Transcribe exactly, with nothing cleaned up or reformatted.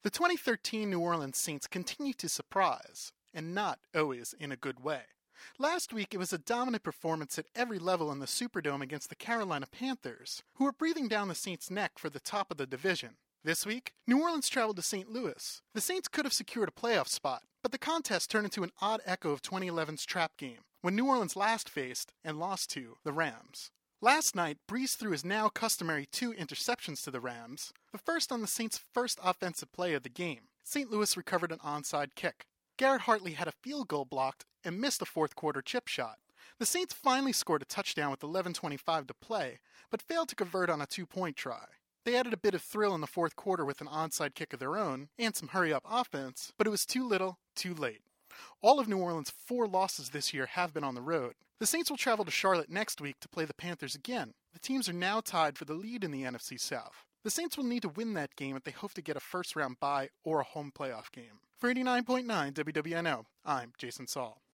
The twenty thirteen New Orleans Saints continue to surprise, and not always in a good way. Last week, it was a dominant performance at every level in the Superdome against the Carolina Panthers, who were breathing down the Saints' neck for the top of the division. This week, New Orleans traveled to Saint Louis. The Saints could have secured a playoff spot, but the contest turned into an odd echo of twenty eleven's trap game, when New Orleans last faced, and lost to, the Rams. Last night, Brees threw his now customary two interceptions to the Rams, the first on the Saints' first offensive play of the game. Saint Louis recovered an onside kick. Garrett Hartley had a field goal blocked and missed a fourth quarter chip shot. The Saints finally scored a touchdown with eleven twenty-five to play, but failed to convert on a two-point try. They added a bit of thrill in the fourth quarter with an onside kick of their own and some hurry-up offense, but it was too little, too late. All of New Orleans' four losses this year have been on the road. The Saints will travel to Charlotte next week to play the Panthers again. The teams are now tied for the lead in the N F C South. The Saints will need to win that game if they hope to get a first-round bye or a home playoff game. For eighty-nine point nine W W N O, I'm Jason Saul.